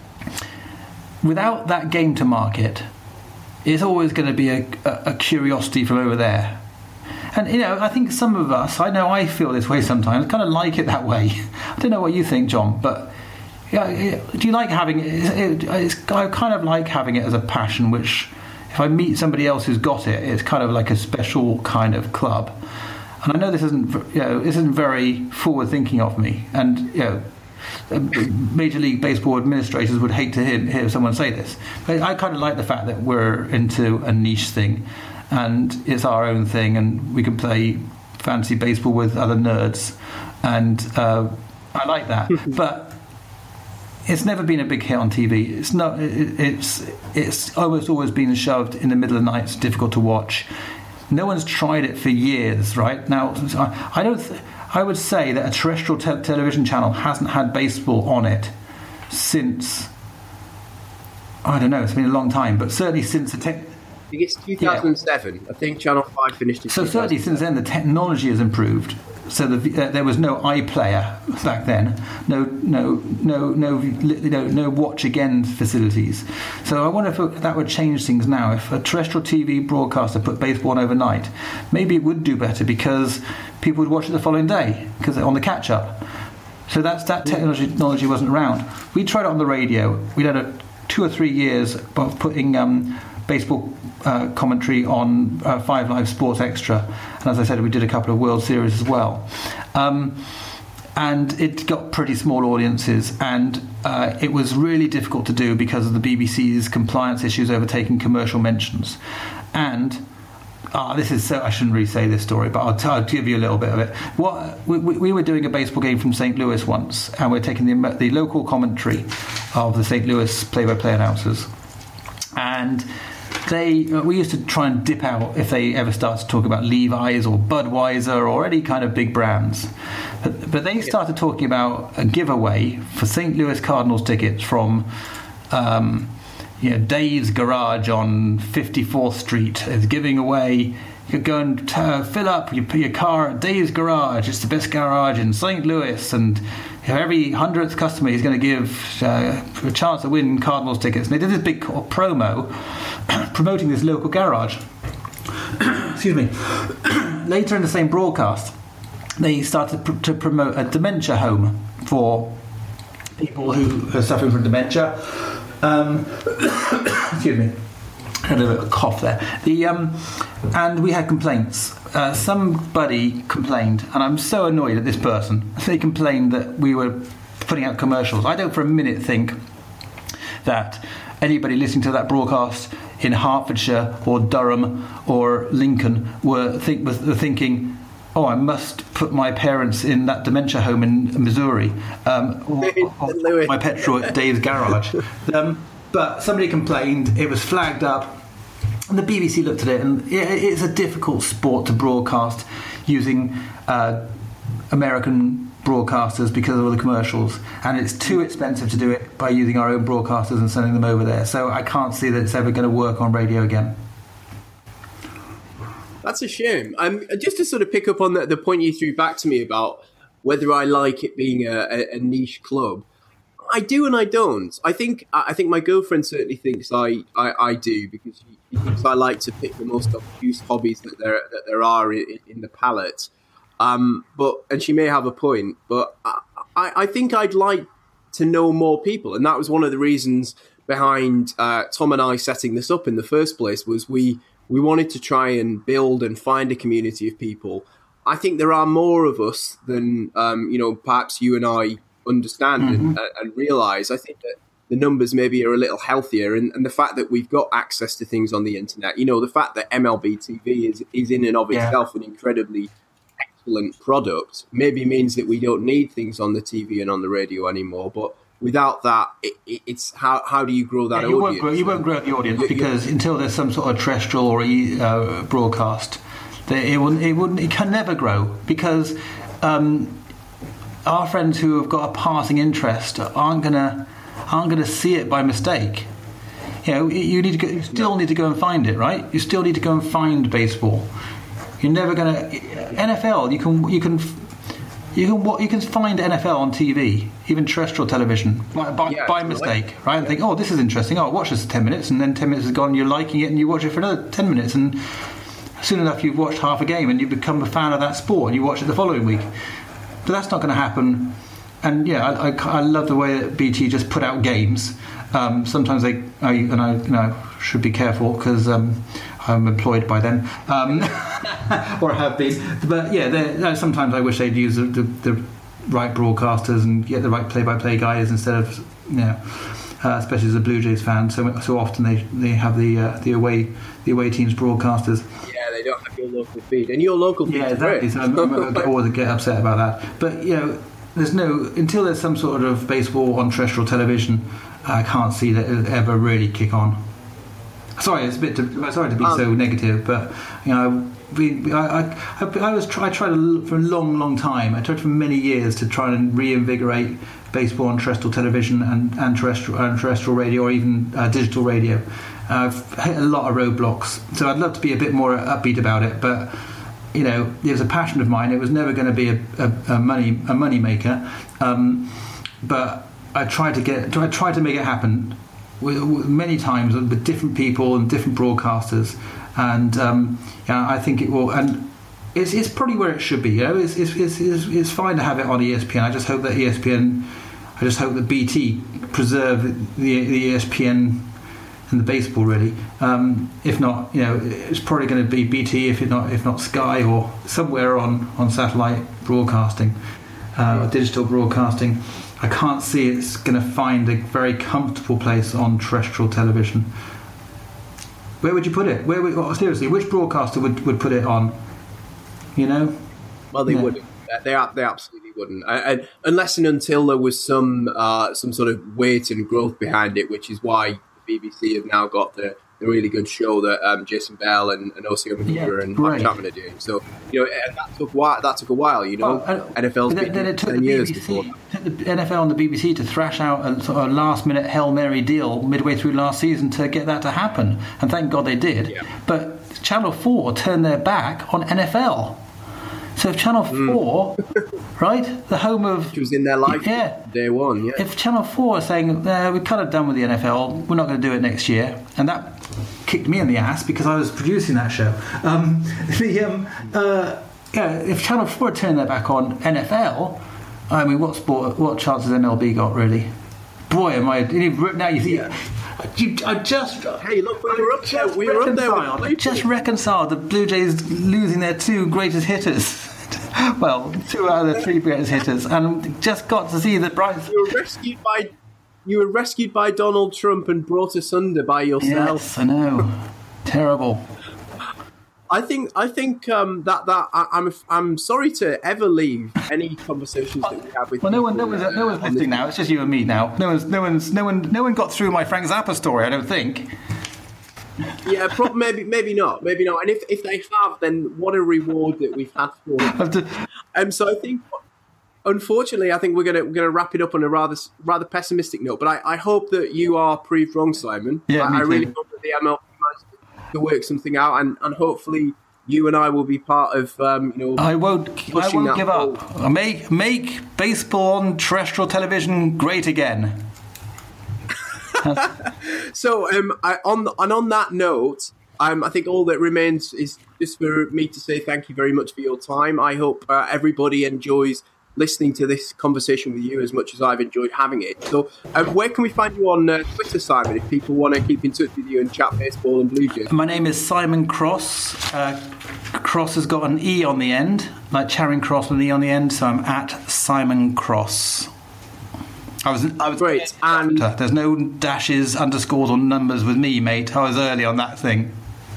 S2: without that game to market, it's always going to be a, a, a curiosity from over there. And, you know, I think some of us, I know I feel this way sometimes, kind of like it that way. I don't know what you think, John, but yeah, do you like having it? It, it's, I kind of like having it as a passion, which if I meet somebody else who's got it, it's kind of like a special kind of club. And I know this isn't, you know, this isn't very forward-thinking of me. And, you know, Major League Baseball administrators would hate to hear, hear someone say this. But I kind of like the fact that we're into a niche thing, and it's our own thing, and we can play fantasy baseball with other nerds, and uh, I like that. But it's never been a big hit on T V. It's not. It, it's it's almost always been shoved in the middle of the night. It's difficult to watch. No one's tried it for years, right? Now, I don't. Th- I would say that a terrestrial te- television channel hasn't had baseball on it since, I don't know, it's been a long time, but certainly since the tech.
S1: I think it's two thousand seven. Yeah. I think Channel five finished it.
S2: So certainly since then the technology has improved. So the, uh, there was no iPlayer back then, no no no no you know, no watch again facilities. So I wonder if that would change things now. If a terrestrial T V broadcaster put baseball on overnight, maybe it would do better because people would watch it the following day because they're on the catch up. So that's that technology, technology wasn't around. We tried it on the radio. We had a two or three years of putting um, baseball uh, commentary on uh, Five Live Sports Extra, and as I said, we did a couple of World Series as well. Um, and it got pretty small audiences, and uh, it was really difficult to do because of the B B C's compliance issues overtaking commercial mentions. And uh, this is so I shouldn't really say this story, but I'll, t- I'll give you a little bit of it. What we, we were doing a baseball game from Saint Louis once, and we're taking the, the local commentary of the Saint Louis play-by-play announcers, and they we used to try and dip out if they ever started to talk about Levi's or Budweiser or any kind of big brands. But, but they started talking about a giveaway for Saint Louis Cardinals tickets from um, you know, Dave's Garage on fifty-fourth Street. Is giving away. You could go and t- fill up your, your car at Dave's Garage. It's the best garage in Saint Louis, and every hundredth customer he's going to give uh, a chance to win Cardinals tickets. And they did this big promo promoting this local garage. Excuse me. Later in the same broadcast, they started pr- to promote a dementia home for people who are suffering from dementia. Um, excuse me. I had a little cough there. The um, and we had complaints. Uh, somebody complained, and I'm so annoyed at this person. They complained that we were putting out commercials. I don't for a minute think that anybody listening to that broadcast in Hertfordshire or Durham or Lincoln were think was thinking, oh, I must put my parents in that dementia home in Missouri, um, or, or my petrol at Dave's Garage. Um, but somebody complained, it was flagged up, and the B B C looked at it, and it's a difficult sport to broadcast using uh, American broadcasters because of all the commercials, and it's too expensive to do it by using our own broadcasters and sending them over there. So I can't see that it's ever going to work on radio again.
S1: That's a shame. Um, just to sort of pick up on the, the point you threw back to me about whether I like it being a, a, a niche club, I do and I don't. I think I think my girlfriend certainly thinks I, I, I do because she, she thinks I like to pick the most obtuse hobbies that there that there are in, in the palette. Um, but and she may have a point, but I, I think I'd like to know more people, and that was one of the reasons behind uh, Tom and I setting this up in the first place. Was we we wanted to try and build and find a community of people. I think there are more of us than um, you know, perhaps you and I understand mm-hmm. and, and realize. I think that the numbers maybe are a little healthier, and, and the fact that we've got access to things on the internet, you know, the fact that M L B T V is is in and of yeah. itself an incredibly excellent product maybe means that we don't need things on the T V and on the radio anymore. But without that, it, it, it's how how do you grow that
S2: yeah, you
S1: audience?
S2: Won't grow, you won't grow the audience because yeah. until there's some sort of terrestrial or uh, broadcast, it will it wouldn't it can never grow because. Um, Our friends who have got a passing interest aren't gonna aren't gonna see it by mistake. You know, you need to go, you still need to go and find it, right? You still need to go and find baseball. You're never gonna N F L. You can you can You can what you can find N F L on T V, even terrestrial television, by, by, yeah, by mistake, right? right? And yeah. think, oh, this is interesting. Oh, I'll watch this for ten minutes, and then ten minutes is gone. And you're liking it, and you watch it for another ten minutes, and soon enough, you've watched half a game, and you become a fan of that sport, and you watch it the following week. But that's not going to happen. And yeah, I, I, I love the way that B T just put out games. Um, sometimes they, I, and I, you know, should be careful because um, I'm employed by them, um, or have been. But yeah, sometimes I wish they'd use the, the, the right broadcasters and get the right play-by-play guys instead of, you know, uh, especially as a Blue Jays fan. So so often they they have the uh, the away the away teams broadcasters.
S1: Yeah, they don't have your local feed, and your local feed.
S2: Yeah, exactly. So I'm, I'm, I always get upset about that. But you know, there's no until there's some sort of baseball on terrestrial television. I can't see that it'll ever really kick on. Sorry, it's a bit. To, sorry to be um, so negative, but you know, we, I, I, I was try, I tried to, for a long, long time. I tried for many years to try and reinvigorate baseball on terrestrial television and, and terrestrial, and terrestrial radio, or even uh, digital radio. Uh, I've hit a lot of roadblocks, so I'd love to be a bit more upbeat about it. But you know, it was a passion of mine. It was never going to be a, a, a money a money maker, um, but I tried to get. I tried to make it happen. Many times with different people and different broadcasters, and um, yeah, I think it will. And it's it's probably where it should be. You know, it's it's, it's it's it's fine to have it on E S P N. I just hope that E S P N, I just hope that B T preserve the the E S P N and the baseball really. Um, if not, you know, it's probably going to be B T. If not, if not Sky or somewhere on on satellite broadcasting, uh, or digital broadcasting. I can't see it's going to find a very comfortable place on terrestrial television. Where would you put it? Where would, oh, seriously, which broadcaster would, would put it on? You know?
S1: Well, they
S2: yeah.
S1: wouldn't. They they absolutely wouldn't. And unless and until there was some uh, some sort of weight and growth behind it, which is why the B B C have now got the, the really good show that um, Jason Bell and, and Osio Mahura
S2: yeah,
S1: and Mark Chapman are doing. So, you know, that took, while, that took a while, you know.
S2: Well,
S1: N F L's
S2: then,
S1: been
S2: then it took
S1: ten
S2: the
S1: years
S2: B B C,
S1: before that.
S2: Took the N F L and the B B C to thrash out a sort of last-minute Hail Mary deal midway through last season to get that to happen. And thank God they did. Yeah. But Channel four turned their back on N F L. So if Channel four, mm. right, the home of...
S1: Which was in their life
S2: yeah,
S1: day one, yeah.
S2: If Channel four are saying, eh, we're kind of done with the N F L, we're not going to do it next year, and that kicked me in the ass because I was producing that show. Um, the, um, uh, yeah, if Channel four turned their back on N F L, I mean, what sport, what chance has M L B got, really? Boy, am I... Now you see... Yeah. You, I just
S1: hey look we were up there we were up there
S2: I just reconciled the Blue Jays losing their two greatest hitters well two out of the three greatest hitters and just got to see the bright
S1: you were rescued by you were rescued by Donald Trump and brought asunder by yourself.
S2: Yes, I know. Terrible.
S1: I think I think um, that that I, I'm I'm sorry to ever leave any conversations that we have with.
S2: Well, no one,
S1: people,
S2: no one's,
S1: uh,
S2: no one's listening now. It's just you and me now. No one's, no one's, no one, no one got through my Frank Zappa story. I don't think.
S1: Yeah, pro- maybe, maybe not, maybe not. And if, if they have, then what a reward that we've had for it. Um, so I think, unfortunately, I think we're gonna we're gonna wrap it up on a rather rather pessimistic note. But I, I hope that you are proved wrong, Simon.
S2: Yeah,
S1: I,
S2: me
S1: I really
S2: too.
S1: hope that the M L B managed to work something out, and, and hopefully you and I will be part of. Um, you know,
S2: I won't. I won't give
S1: whole...
S2: up. Make make baseball on terrestrial television great again.
S1: So, um, I, on the, and on that note, um, I think all that remains is just for me to say thank you very much for your time. I hope uh, everybody enjoys listening to this conversation with you as much as I've enjoyed having it. So, um, where can we find you on uh, Twitter, Simon, if people want to keep in touch with you and chat baseball and Blue Jays?
S2: My name is Simon Cross. Uh, Cross has got an E on the end, like Charing Cross with an E on the end, so I'm at Simon Cross. I was, I was
S1: great, and
S2: there's no dashes, underscores, or numbers with me, mate. I was early on that thing.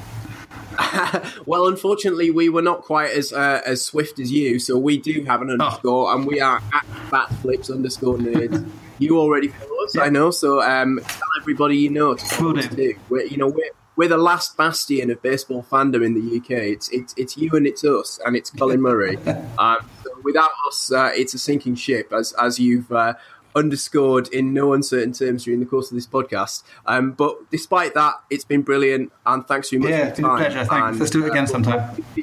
S1: Well, unfortunately, we were not quite as uh, as swift as you, so we do have an underscore, oh. and we are at Batflips underscore nerds. You already follow us, yeah. I know. So um, tell everybody you know to follow us too. We're, you know, we're we're the last bastion of baseball fandom in the U K. It's it's it's you and it's us, and it's Colin Murray. um, so without us, uh, it's a sinking ship, as as you've. Uh, underscored in no uncertain terms during the course of this podcast. Um, but despite that, it's been brilliant, and thanks very much
S2: yeah,
S1: for your time.
S2: Yeah, it's been a pleasure. Thanks.
S1: And,
S2: Let's do it again
S1: uh,
S2: sometime.
S1: We'll